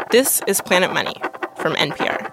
This is Planet Money from NPR.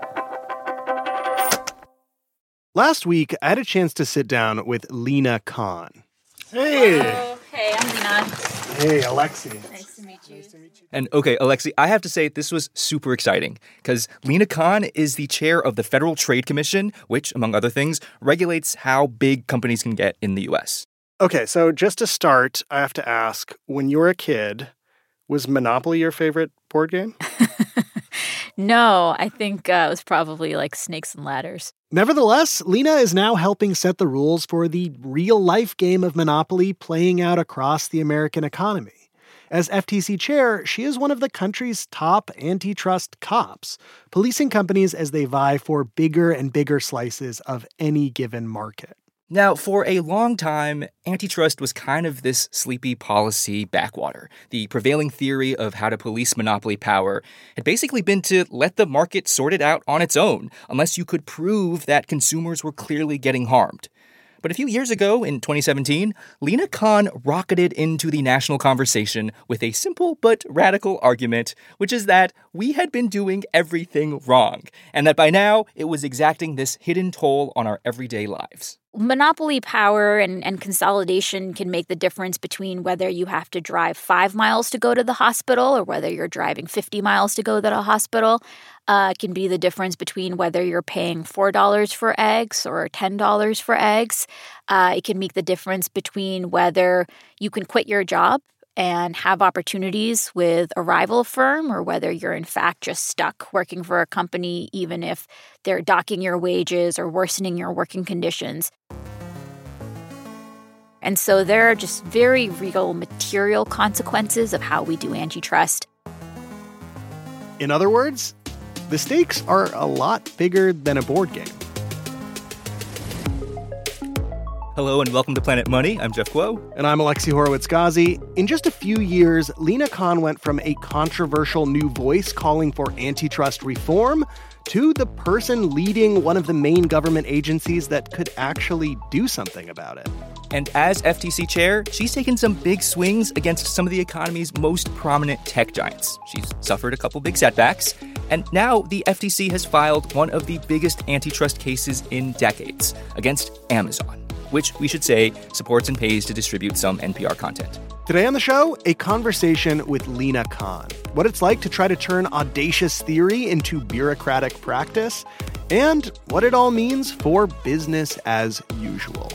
Last week, I had a chance to sit down with Lina Khan. Hey! Hello. Hey, I'm Lina. Hey, Alexi. Nice to meet you. And okay, Alexi, I have to say this was super exciting because Lina Khan is the chair of the Federal Trade Commission, which, among other things, regulates how big companies can get in the U.S. Okay, so just to start, I have to ask, when you were a kid, was Monopoly your favorite board game? No, I think it was probably like Snakes and Ladders. Nevertheless, Lina is now helping set the rules for the real-life game of Monopoly playing out across the American economy. As FTC chair, she is one of the country's top antitrust cops, policing companies as they vie for bigger and bigger slices of any given market. Now, for a long time, antitrust was kind of this sleepy policy backwater. The prevailing theory of how to police monopoly power had basically been to let the market sort it out on its own, unless you could prove that consumers were clearly getting harmed. But a few years ago, in 2017, Lina Khan rocketed into the national conversation with a simple but radical argument, which is that we had been doing everything wrong, and that by now it was exacting this hidden toll on our everyday lives. Monopoly power and consolidation can make the difference between whether you have to drive 5 miles to go to the hospital or whether you're driving 50 miles to go to the hospital. It can be the difference between whether you're paying $4 for eggs or $10 for eggs. It can make the difference between whether you can quit your job and have opportunities with a rival firm or whether you're in fact just stuck working for a company even if they're docking your wages or worsening your working conditions. And so there are just very real material consequences of how we do antitrust. In other words, the stakes are a lot bigger than a board game. Hello and welcome to Planet Money. I'm Jeff Guo. And I'm Alexi Horowitz-Ghazi. In just a few years, Lina Khan went from a controversial new voice calling for antitrust reform to the person leading one of the main government agencies that could actually do something about it. And as FTC chair, she's taken some big swings against some of the economy's most prominent tech giants. She's suffered a couple big setbacks. And now the FTC has filed one of the biggest antitrust cases in decades against Amazon, which we should say supports and pays to distribute some NPR content. Today on the show, a conversation with Lina Khan. What it's like to try to turn audacious theory into bureaucratic practice, and what it all means for business as usual.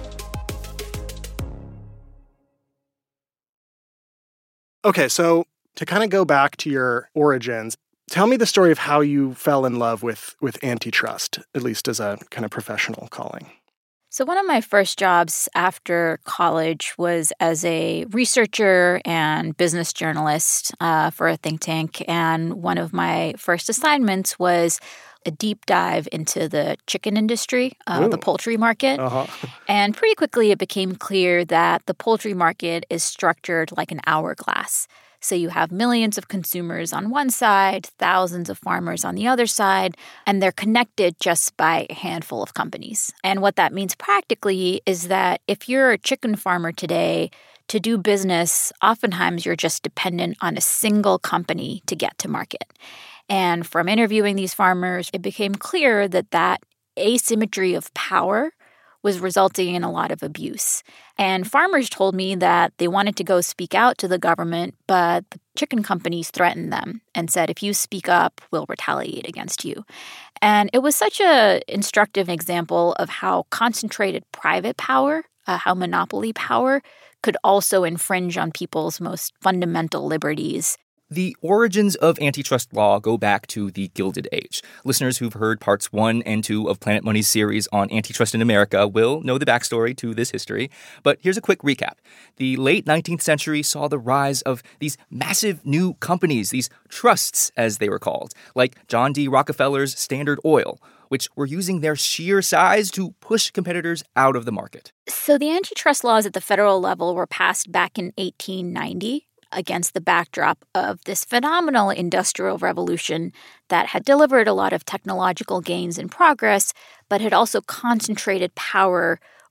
Okay, so to kind of go back to your origins, tell me the story of how you fell in love with antitrust, at least as a kind of professional calling. So one of my first jobs after college was as a researcher and business journalist for a think tank. And one of my first assignments was a deep dive into the chicken industry, the poultry market. And pretty quickly it became clear that the poultry market is structured like an hourglass. So you have millions of consumers on one side, thousands of farmers on the other side, and they're connected just by a handful of companies. And what that means practically is that if you're a chicken farmer today, to do business, oftentimes you're just dependent on a single company to get to market. And from interviewing these farmers, it became clear that that asymmetry of power was resulting in a lot of abuse. And farmers told me that they wanted to go speak out to the government, but the chicken companies threatened them and said, if you speak up, we'll retaliate against you. And it was such an instructive example of how concentrated private power, how monopoly power could also infringe on people's most fundamental liberties. The origins of antitrust law go back to the Gilded Age. Listeners who've heard parts 1 and 2 of Planet Money's series on antitrust in America will know the backstory to this history. But here's a quick recap. The late 19th century saw the rise of these massive new companies, these trusts, as they were called, like John D. Rockefeller's Standard Oil, which were using their sheer size to push competitors out of the market. So the antitrust laws at the federal level were passed back in 1890. Against the backdrop of this phenomenal industrial revolution that had delivered a lot of technological gains and progress, but had also concentrated power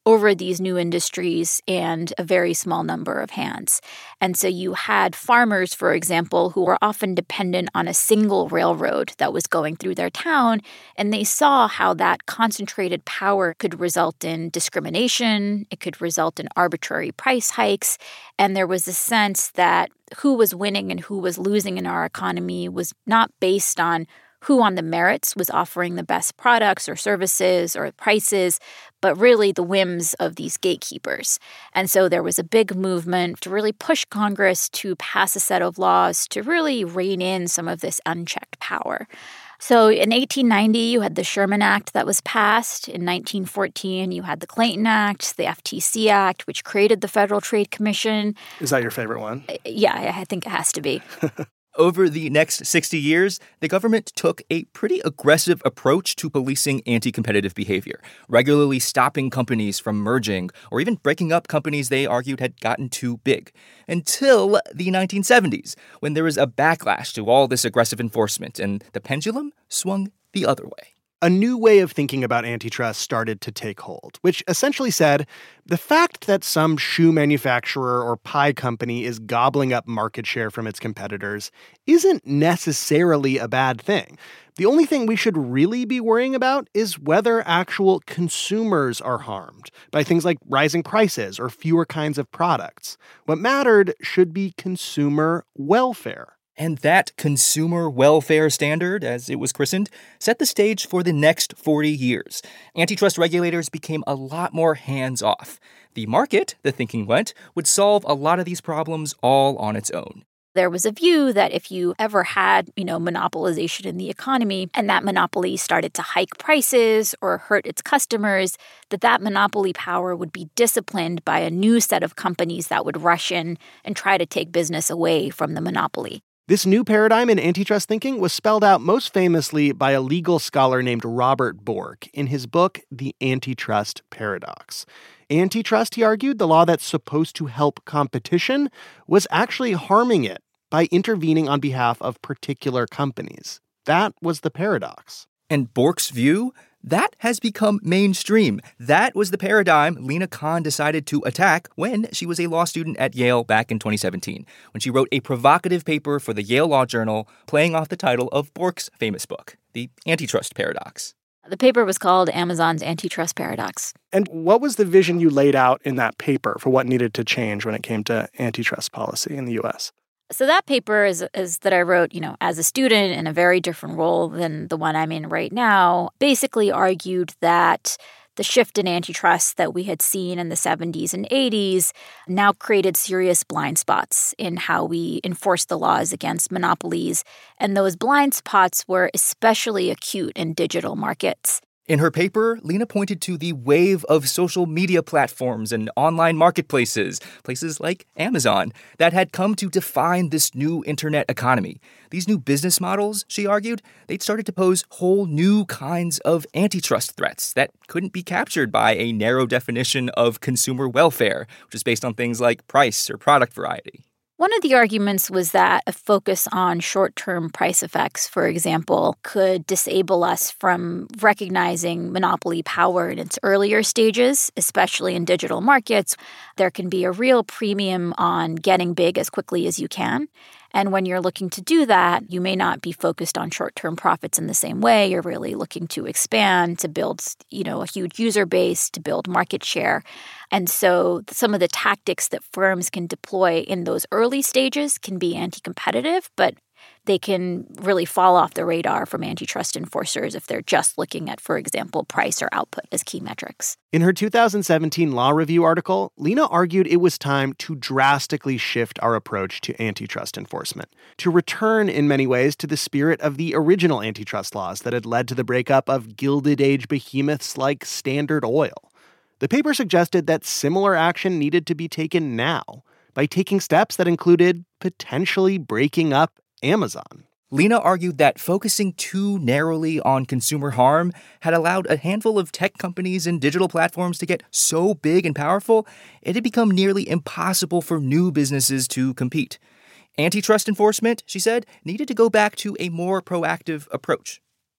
over these new industries and a very small number of hands. And so you had farmers, for example, who were often dependent on a single railroad that was going through their town, and they saw how that concentrated power could result in discrimination, it could result in arbitrary price hikes, and there was a sense that who was winning and who was losing in our economy was not based on who on the merits was offering the best products or services or prices, but really the whims of these gatekeepers. And so there was a big movement to really push Congress to pass a set of laws to really rein in some of this unchecked power. So in 1890, you had the Sherman Act that was passed. In 1914, you had the Clayton Act, the FTC Act, which created the Federal Trade Commission. Is that your favorite one? Yeah, I think it has to be. Over the next 60 years, the government took a pretty aggressive approach to policing anti-competitive behavior, regularly stopping companies from merging or even breaking up companies they argued had gotten too big. Until the 1970s, when there was a backlash to all this aggressive enforcement and the pendulum swung the other way. A new way of thinking about antitrust started to take hold, which essentially said the fact that some shoe manufacturer or pie company is gobbling up market share from its competitors isn't necessarily a bad thing. The only thing we should really be worrying about is whether actual consumers are harmed by things like rising prices or fewer kinds of products. What mattered should be consumer welfare. And that consumer welfare standard, as it was christened, set the stage for the next 40 years. Antitrust regulators became a lot more hands-off. The market, the thinking went, would solve a lot of these problems all on its own. There was a view that if you ever had, monopolization in the economy and that monopoly started to hike prices or hurt its customers, that monopoly power would be disciplined by a new set of companies that would rush in and try to take business away from the monopoly. This new paradigm in antitrust thinking was spelled out most famously by a legal scholar named Robert Bork in his book, The Antitrust Paradox. Antitrust, he argued, the law that's supposed to help competition, was actually harming it by intervening on behalf of particular companies. That was the paradox. And Bork's view? That has become mainstream. That was the paradigm Lina Khan decided to attack when she was a law student at Yale back in 2017, when she wrote a provocative paper for the Yale Law Journal playing off the title of Bork's famous book, The Antitrust Paradox. The paper was called Amazon's Antitrust Paradox. And what was the vision you laid out in that paper for what needed to change when it came to antitrust policy in the U.S.? So that paper is that I wrote, as a student in a very different role than the one I'm in right now, basically argued that the shift in antitrust that we had seen in the 70s and 80s now created serious blind spots in how we enforce the laws against monopolies. And those blind spots were especially acute in digital markets. In her paper, Lina pointed to the wave of social media platforms and online marketplaces, places like Amazon, that had come to define this new internet economy. These new business models, she argued, they'd started to pose whole new kinds of antitrust threats that couldn't be captured by a narrow definition of consumer welfare, which is based on things like price or product variety. One of the arguments was that a focus on short-term price effects, for example, could disable us from recognizing monopoly power in its earlier stages, especially in digital markets. There can be a real premium on getting big as quickly as you can. And when you're looking to do that, you may not be focused on short-term profits in the same way. You're really looking to expand, to build, a huge user base, to build market share. And so some of the tactics that firms can deploy in those early stages can be anti-competitive, but they can really fall off the radar from antitrust enforcers if they're just looking at, for example, price or output as key metrics. In her 2017 Law Review article, Lina argued it was time to drastically shift our approach to antitrust enforcement, to return in many ways to the spirit of the original antitrust laws that had led to the breakup of Gilded Age behemoths like Standard Oil. The paper suggested that similar action needed to be taken now by taking steps that included potentially breaking up Amazon. Lina argued that focusing too narrowly on consumer harm had allowed a handful of tech companies and digital platforms to get so big and powerful, it had become nearly impossible for new businesses to compete. Antitrust enforcement, she said, needed to go back to a more proactive approach.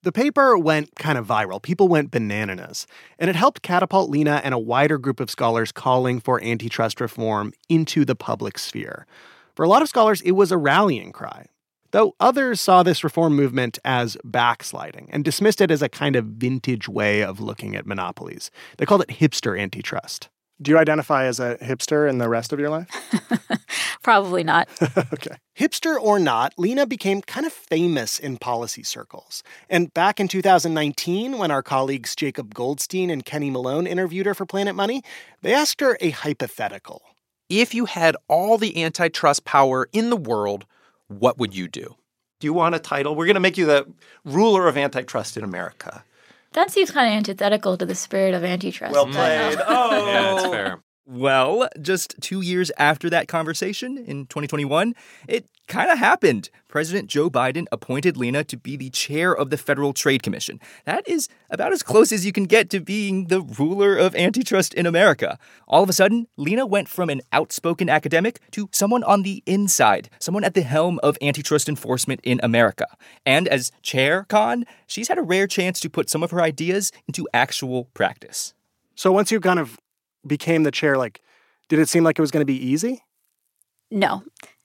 The paper went kind of viral. People went bananas. And it helped catapult Lena and a wider group of scholars calling for antitrust reform into the public sphere. For a lot of scholars, it was a rallying cry. Though others saw this reform movement as backsliding and dismissed it as a kind of vintage way of looking at monopolies. They called it hipster antitrust. Do you identify as a hipster in the rest of your life? Probably not. Okay. Hipster or not, Lena became kind of famous in policy circles. And back in 2019, when our colleagues Jacob Goldstein and Kenny Malone interviewed her for Planet Money, they asked her a hypothetical. If you had all the antitrust power in the world, what would you do? Do you want a title? We're going to make you the ruler of antitrust in America. That seems kind of antithetical to the spirit of antitrust. Well played. Oh, Yeah, that's fair. Well, just 2 years after that conversation, in 2021, it kind of happened. President Joe Biden appointed Lena to be the chair of the Federal Trade Commission. That is about as close as you can get to being the ruler of antitrust in America. All of a sudden, Lena went from an outspoken academic to someone on the inside, someone at the helm of antitrust enforcement in America. And as chair, Con, she's had a rare chance to put some of her ideas into actual practice. So once you kind of became the chair, did it seem like it was going to be easy? No.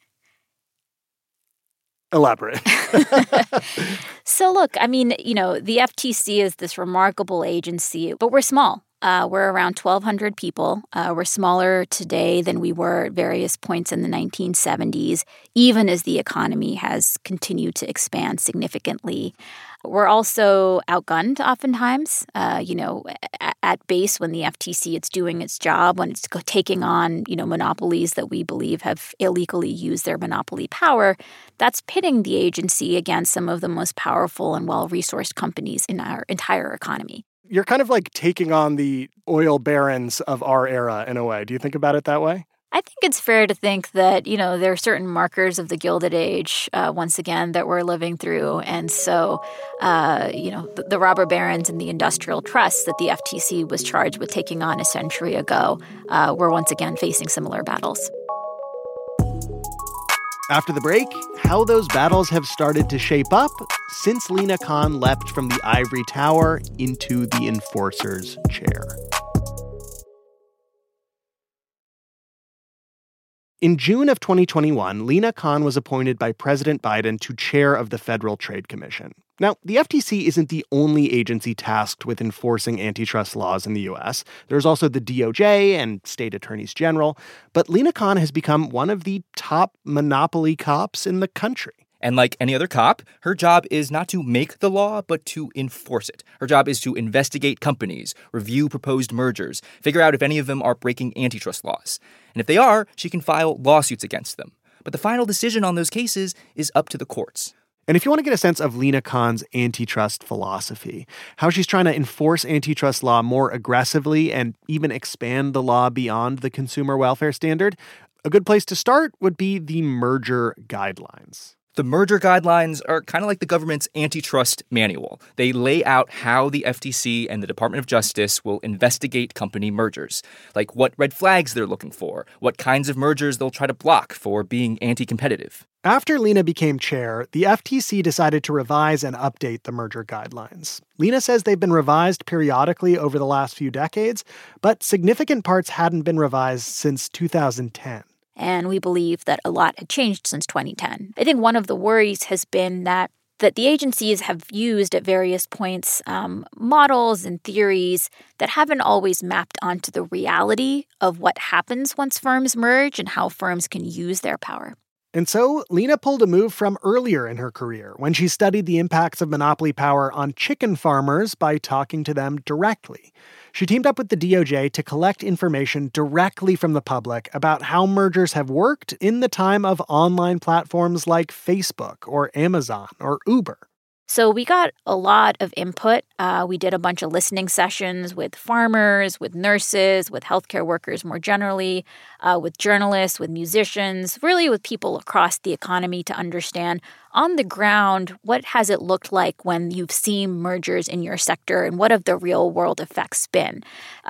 Elaborate. So look, the FTC is this remarkable agency, but we're small. We're around 1,200 people. We're smaller today than we were at various points in the 1970s, even as the economy has continued to expand significantly. We're also outgunned oftentimes. At base, when the FTC is doing its job, when it's taking on, monopolies that we believe have illegally used their monopoly power, that's pitting the agency against some of the most powerful and well-resourced companies in our entire economy. You're kind of like taking on the oil barons of our era in a way. Do you think about it that way? I think it's fair to think that, there are certain markers of the Gilded Age, once again, that we're living through. And so, the robber barons and the industrial trusts that the FTC was charged with taking on a century ago were once again facing similar battles. After the break, how those battles have started to shape up since Lena Khan leapt from the ivory tower into the enforcer's chair. In June of 2021, Lena Khan was appointed by President Biden to chair of the Federal Trade Commission. Now, the FTC isn't the only agency tasked with enforcing antitrust laws in the U.S. There's also the DOJ and state attorneys general. But Lena Khan has become one of the top monopoly cops in the country. And like any other cop, her job is not to make the law, but to enforce it. Her job is to investigate companies, review proposed mergers, figure out if any of them are breaking antitrust laws. And if they are, she can file lawsuits against them. But the final decision on those cases is up to the courts. And if you want to get a sense of Lena Khan's antitrust philosophy, how she's trying to enforce antitrust law more aggressively and even expand the law beyond the consumer welfare standard, a good place to start would be the merger guidelines. The merger guidelines are kind of like the government's antitrust manual. They lay out how the FTC and the Department of Justice will investigate company mergers, like what red flags they're looking for, what kinds of mergers they'll try to block for being anti-competitive. After Lena became chair, the FTC decided to revise and update the merger guidelines. Lena says they've been revised periodically over the last few decades, but significant parts hadn't been revised since 2010. And we believe that a lot had changed since 2010. I think one of the worries has been that the agencies have used at various points models and theories that haven't always mapped onto the reality of what happens once firms merge and how firms can use their power. And so Lena pulled a move from earlier in her career when she studied the impacts of monopoly power on chicken farmers by talking to them directly. She teamed up with the DOJ to collect information directly from the public about how mergers have worked in the time of online platforms like Facebook or Amazon or Uber. So we got a lot of input. We did a bunch of listening sessions with farmers, with nurses, with healthcare workers more generally, with journalists, with musicians, really with people across the economy to understand, on the ground, what has it looked like when you've seen mergers in your sector, and what have the real world effects been?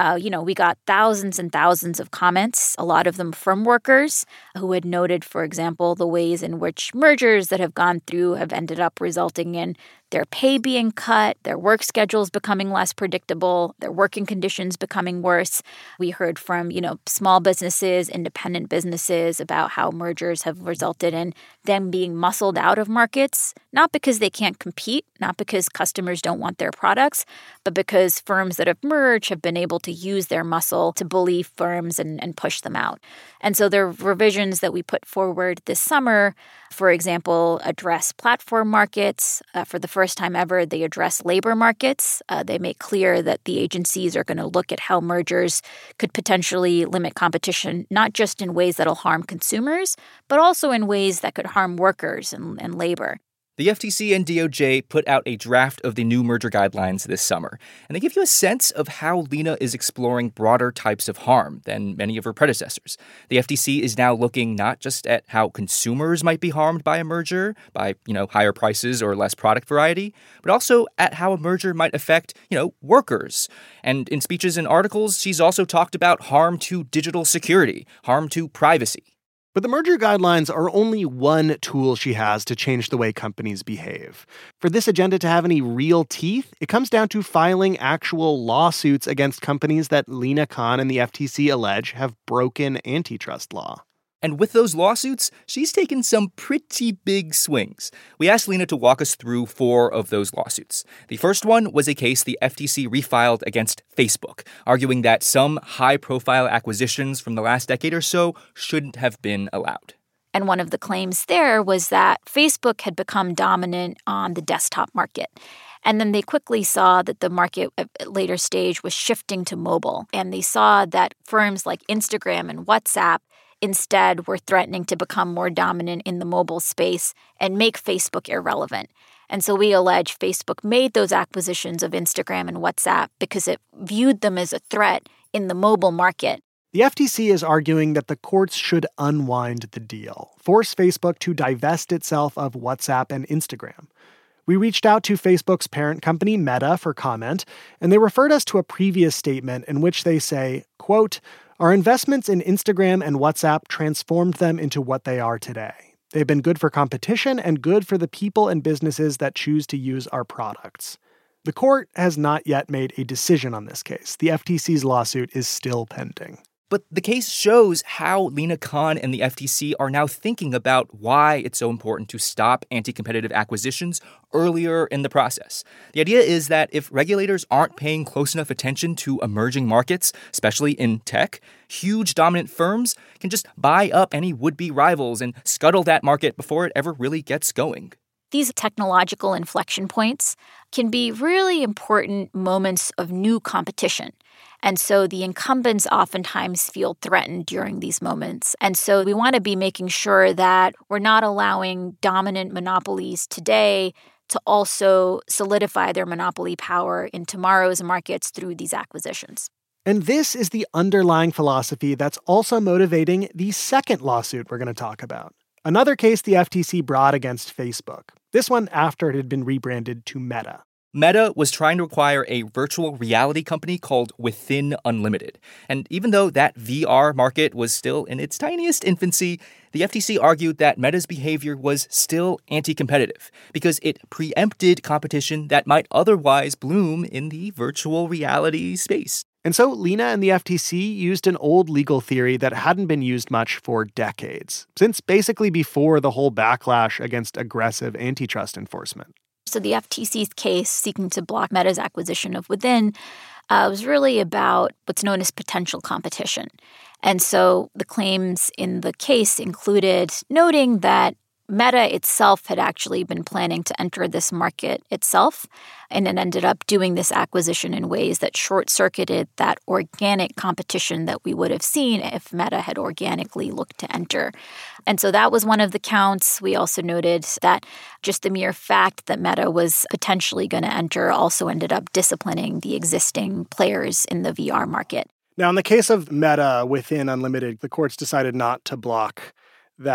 We got thousands and thousands of comments, a lot of them from workers who had noted, for example, the ways in which mergers that have gone through have ended up resulting in their pay being cut, their work schedules becoming less predictable, their working conditions becoming worse. We heard from, small businesses, independent businesses about how mergers have resulted in them being muscled out of markets, not because they can't compete, not because customers don't want their products, but because firms that have merged have been able to use their muscle to bully firms and push them out. And so the revisions that we put forward this summer, for example, address platform markets. For the first time ever, they address labor markets. They make clear that the agencies are going to look at how mergers could potentially limit competition, not just in ways that'll harm consumers, but also in ways that could harm workers and labor. The FTC and DOJ put out a draft of the new merger guidelines this summer, and they give you a sense of how Lena is exploring broader types of harm than many of her predecessors. The FTC is now looking not just at how consumers might be harmed by a merger, by, higher prices or less product variety, but also at how a merger might affect, workers. And in speeches and articles, she's also talked about harm to digital security, harm to privacy. But the merger guidelines are only one tool she has to change the way companies behave. For this agenda to have any real teeth, it comes down to filing actual lawsuits against companies that Lina Khan and the FTC allege have broken antitrust law. And with those lawsuits, she's taken some pretty big swings. We asked Lena to walk us through 4 of those lawsuits. The first one was a case the FTC refiled against Facebook, arguing that some high-profile acquisitions from the last decade or so shouldn't have been allowed. And one of the claims there was that Facebook had become dominant on the desktop market. And then they quickly saw that the market at a later stage was shifting to mobile. And they saw that firms like Instagram and WhatsApp instead were threatening to become more dominant in the mobile space and make Facebook irrelevant. And so we allege Facebook made those acquisitions of Instagram and WhatsApp because it viewed them as a threat in the mobile market. The FTC is arguing that the courts should unwind the deal, force Facebook to divest itself of WhatsApp and Instagram. We reached out to Facebook's parent company, Meta, for comment, and they referred us to a previous statement in which they say, quote, "Our investments in Instagram and WhatsApp transformed them into what they are today. They've been good for competition and good for the people and businesses that choose to use our products." The court has not yet made a decision on this case. The FTC's lawsuit is still pending. But the case shows how Lina Khan and the FTC are now thinking about why it's so important to stop anti-competitive acquisitions earlier in the process. The idea is that if regulators aren't paying close enough attention to emerging markets, especially in tech, huge dominant firms can just buy up any would-be rivals and scuttle that market before it ever really gets going. These technological inflection points can be really important moments of new competition. And so the incumbents oftentimes feel threatened during these moments. And so we want to be making sure that we're not allowing dominant monopolies today to also solidify their monopoly power in tomorrow's markets through these acquisitions. And this is the underlying philosophy that's also motivating the second lawsuit we're going to talk about. Another case the FTC brought against Facebook. This one after it had been rebranded to Meta. Meta was trying to acquire a virtual reality company called Within Unlimited. And even though that VR market was still in its tiniest infancy, the FTC argued that Meta's behavior was still anti-competitive because it preempted competition that might otherwise bloom in the virtual reality space. And so Lina and the FTC used an old legal theory that hadn't been used much for decades, since basically before the whole backlash against aggressive antitrust enforcement. So the FTC's case seeking to block Meta's acquisition of Within was really about what's known as potential competition. And so the claims in the case included noting that Meta itself had actually been planning to enter this market itself, and it ended up doing this acquisition in ways that short-circuited that organic competition that we would have seen if Meta had organically looked to enter. And so that was one of the counts. We also noted that just the mere fact that Meta was potentially going to enter also ended up disciplining the existing players in the VR market. Now, in the case of Meta Within Unlimited, the courts decided not to block that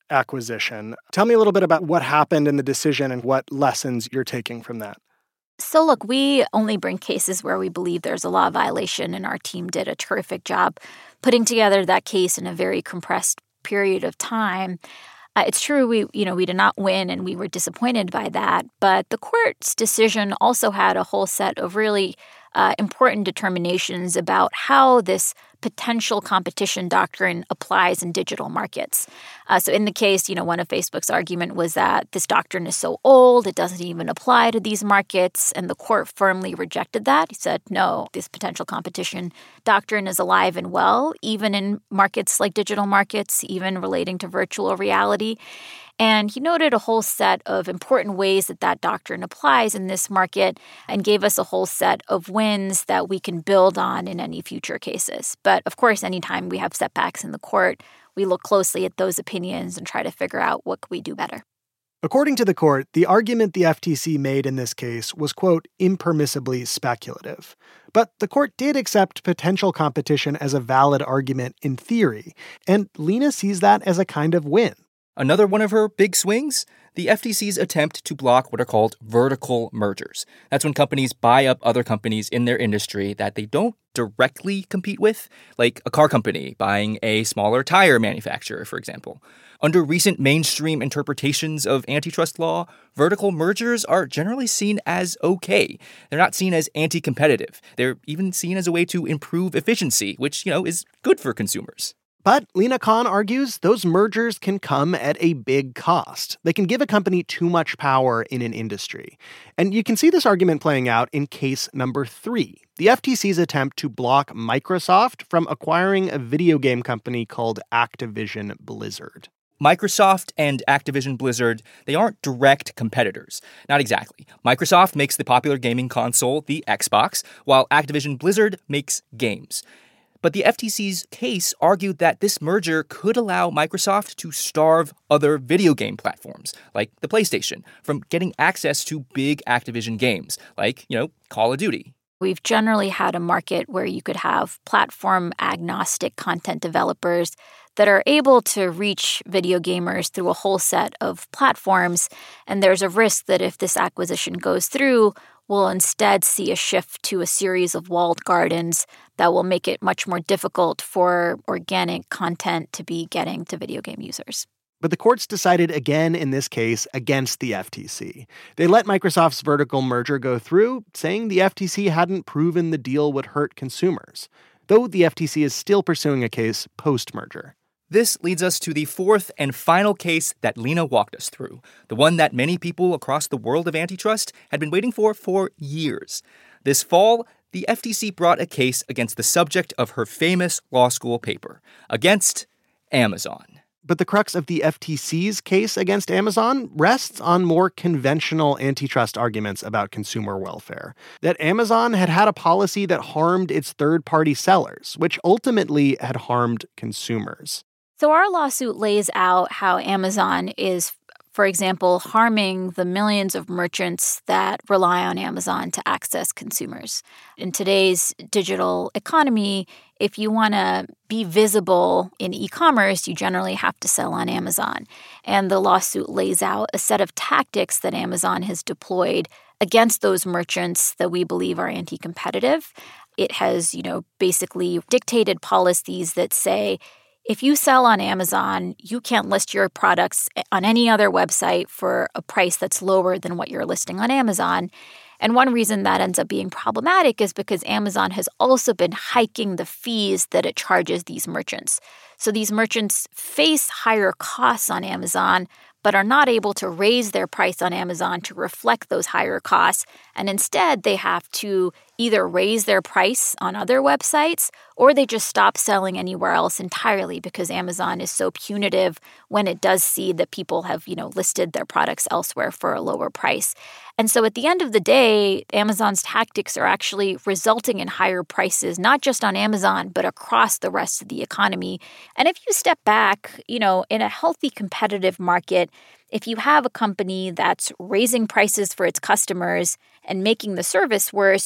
acquisition. Tell me a little bit about what happened in the decision and what lessons you're taking from that. So look, we only bring cases where we believe there's a law violation, and our team did a terrific job putting together that case in a very compressed period of time. It's true we did not win, and we were disappointed by that. But the court's decision also had a whole set of really important determinations about how this potential competition doctrine applies in digital markets. So in the case, one of Facebook's argument was that this doctrine is so old, it doesn't even apply to these markets. And the court firmly rejected that. He said, no, this potential competition doctrine is alive and well, even in markets like digital markets, even relating to virtual reality. And he noted a whole set of important ways that doctrine applies in this market and gave us a whole set of wins that we can build on in any future cases. But of course, anytime we have setbacks in the court, we look closely at those opinions and try to figure out what can we do better. According to the court, the argument the FTC made in this case was, quote, impermissibly speculative. But the court did accept potential competition as a valid argument in theory, and Lena sees that as a kind of win. Another one of her big swings? The FTC's attempt to block what are called vertical mergers. That's when companies buy up other companies in their industry that they don't directly compete with, like a car company buying a smaller tire manufacturer, for example. Under recent mainstream interpretations of antitrust law, vertical mergers are generally seen as okay. They're not seen as anti-competitive. They're even seen as a way to improve efficiency, which, is good for consumers. But Lena Khan argues those mergers can come at a big cost. They can give a company too much power in an industry. And you can see this argument playing out in case number 3, the FTC's attempt to block Microsoft from acquiring a video game company called Activision Blizzard. Microsoft and Activision Blizzard, they aren't direct competitors. Not exactly. Microsoft makes the popular gaming console, the Xbox, while Activision Blizzard makes games. But the FTC's case argued that this merger could allow Microsoft to starve other video game platforms, like the PlayStation, from getting access to big Activision games, like, Call of Duty. We've generally had a market where you could have platform-agnostic content developers that are able to reach video gamers through a whole set of platforms, and there's a risk that if this acquisition goes through, we'll instead see a shift to a series of walled gardens that will make it much more difficult for organic content to be getting to video game users. But the courts decided again in this case against the FTC. They let Microsoft's vertical merger go through, saying the FTC hadn't proven the deal would hurt consumers, though the FTC is still pursuing a case post-merger. This leads us to the fourth and final case that Lena walked us through, the one that many people across the world of antitrust had been waiting for years. This fall, the FTC brought a case against the subject of her famous law school paper, against Amazon. But the crux of the FTC's case against Amazon rests on more conventional antitrust arguments about consumer welfare. That Amazon had a policy that harmed its third-party sellers, which ultimately had harmed consumers. So our lawsuit lays out how Amazon is, for example, harming the millions of merchants that rely on Amazon to access consumers. In today's digital economy, if you want to be visible in e-commerce, you generally have to sell on Amazon. And the lawsuit lays out a set of tactics that Amazon has deployed against those merchants that we believe are anti-competitive. It has, basically dictated policies that say, if you sell on Amazon, you can't list your products on any other website for a price that's lower than what you're listing on Amazon. And one reason that ends up being problematic is because Amazon has also been hiking the fees that it charges these merchants. So these merchants face higher costs on Amazon, but are not able to raise their price on Amazon to reflect those higher costs. And instead, they have to either raise their price on other websites or they just stop selling anywhere else entirely because Amazon is so punitive when it does see that people have, listed their products elsewhere for a lower price. And so at the end of the day, Amazon's tactics are actually resulting in higher prices, not just on Amazon, but across the rest of the economy. And if you step back, in a healthy competitive market, if you have a company that's raising prices for its customers and making the service worse,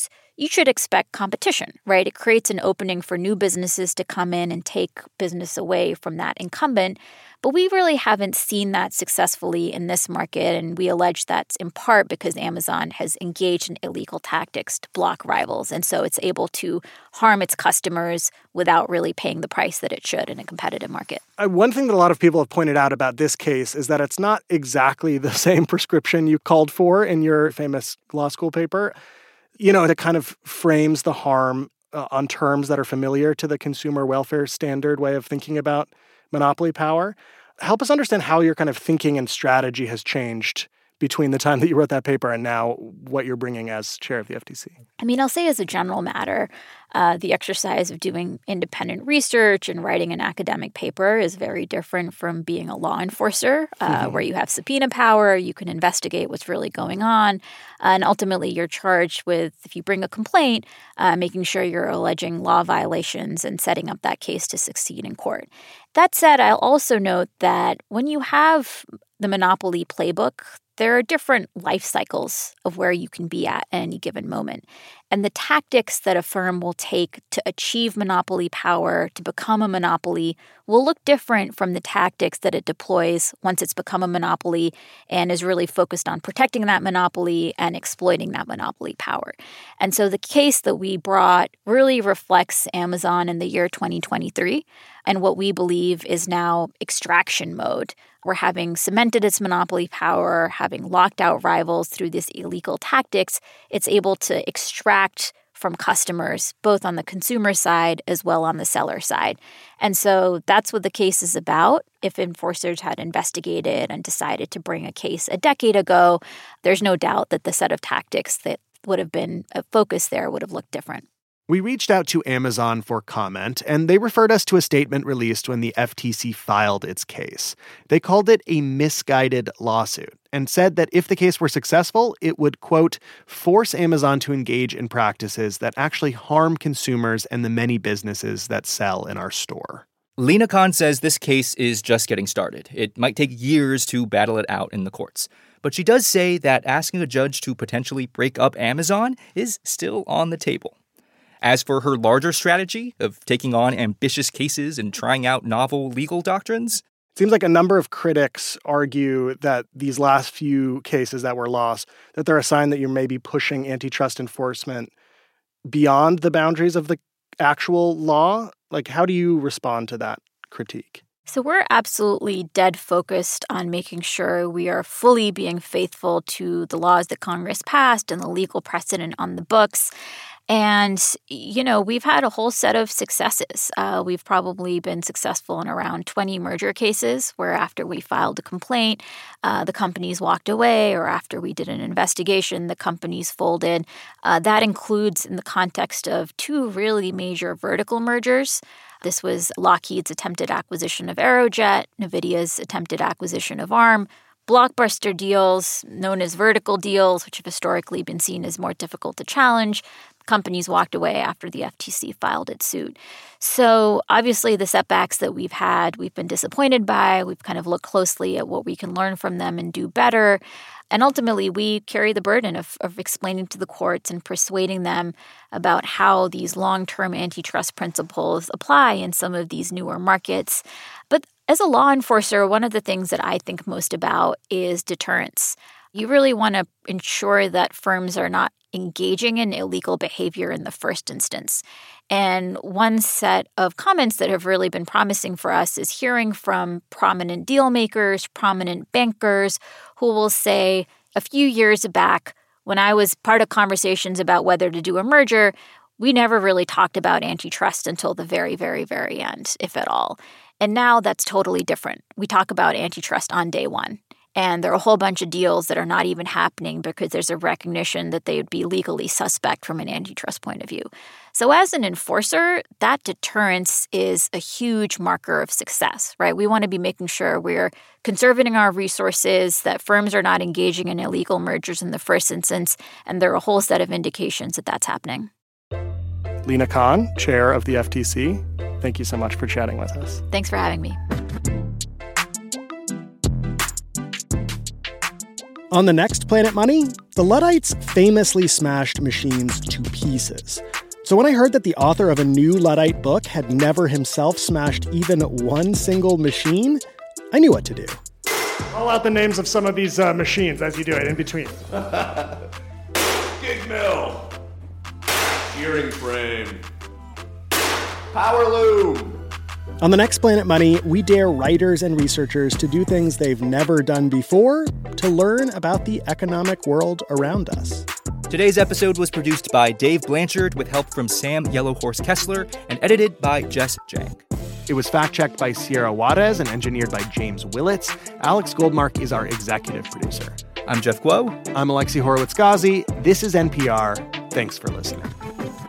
you should expect competition, right? It creates an opening for new businesses to come in and take business away from that incumbent. But we really haven't seen that successfully in this market, and we allege that's in part because Amazon has engaged in illegal tactics to block rivals, and so it's able to harm its customers without really paying the price that it should in a competitive market. One thing that a lot of people have pointed out about this case is that it's not exactly the same prescription you called for in your famous law school paper. It kind of frames the harm on terms that are familiar to the consumer welfare standard way of thinking about monopoly power. Help us understand how your kind of thinking and strategy has changed between the time that you wrote that paper and now what you're bringing as chair of the FTC. I'll say as a general matter, the exercise of doing independent research and writing an academic paper is very different from being a law enforcer, where you have subpoena power, you can investigate what's really going on, and ultimately you're charged with, if you bring a complaint, making sure you're alleging law violations and setting up that case to succeed in court. That said, I'll also note that when you have the monopoly playbook, there are different life cycles of where you can be at any given moment. And the tactics that a firm will take to achieve monopoly power, to become a monopoly, will look different from the tactics that it deploys once it's become a monopoly and is really focused on protecting that monopoly and exploiting that monopoly power. And so the case that we brought really reflects Amazon in the year 2023 and what we believe is now extraction mode. We're having cemented its monopoly power, having locked out rivals through these illegal tactics, it's able to extract from customers, both on the consumer side as well on the seller side. And so that's what the case is about. If enforcers had investigated and decided to bring a case a decade ago, there's no doubt that the set of tactics that would have been a focus there would have looked different. We reached out to Amazon for comment, and they referred us to a statement released when the FTC filed its case. They called it a misguided lawsuit and said that if the case were successful, it would, quote, force Amazon to engage in practices that actually harm consumers and the many businesses that sell in our store. Lina Khan says this case is just getting started. It might take years to battle it out in the courts. But she does say that asking a judge to potentially break up Amazon is still on the table. As for her larger strategy of taking on ambitious cases and trying out novel legal doctrines, it seems like a number of critics argue that these last few cases that were lost, that they're a sign that you're maybe pushing antitrust enforcement beyond the boundaries of the actual law. Like, how do you respond to that critique? So we're absolutely dead focused on making sure we are fully being faithful to the laws that Congress passed and the legal precedent on the books. And, we've had a whole set of successes. We've probably been successful in around 20 merger cases where after we filed a complaint, the companies walked away, or after we did an investigation, the companies folded. That includes in the context of two really major vertical mergers. This was Lockheed's attempted acquisition of Aerojet, NVIDIA's attempted acquisition of Arm, blockbuster deals known as vertical deals, which have historically been seen as more difficult to challenge. Companies walked away after the FTC filed its suit. So obviously the setbacks that we've had, we've been disappointed by. We've kind of looked closely at what we can learn from them and do better. And ultimately, we carry the burden of explaining to the courts and persuading them about how these long-term antitrust principles apply in some of these newer markets. But as a law enforcer, one of the things that I think most about is deterrence. You really want to ensure that firms are not engaging in illegal behavior in the first instance. And one set of comments that have really been promising for us is hearing from prominent deal makers, prominent bankers who will say, a few years back, when I was part of conversations about whether to do a merger, we never really talked about antitrust until the very, very, very end, if at all. And now that's totally different. We talk about antitrust on day one. And there are a whole bunch of deals that are not even happening because there's a recognition that they would be legally suspect from an antitrust point of view. So as an enforcer, that deterrence is a huge marker of success, right? We want to be making sure we're conserving our resources, that firms are not engaging in illegal mergers in the first instance, and there are a whole set of indications that that's happening. Lina Khan, chair of the FTC, thank you so much for chatting with us. Thanks for having me. On the next Planet Money, the Luddites famously smashed machines to pieces. So when I heard that the author of a new Luddite book had never himself smashed even one single machine, I knew what to do. Call out the names of some of these machines as you do it in between. Gig mill. Shearing frame. Power loom. On the next Planet Money, we dare writers and researchers to do things they've never done before to learn about the economic world around us. Today's episode was produced by Dave Blanchard with help from Sam Yellowhorse Kessler and edited by Jess Jank. It was fact-checked by Sierra Juarez and engineered by James Willits. Alex Goldmark is our executive producer. I'm Jeff Guo. I'm Alexi Horowitz-Ghazi. This is NPR. Thanks for listening.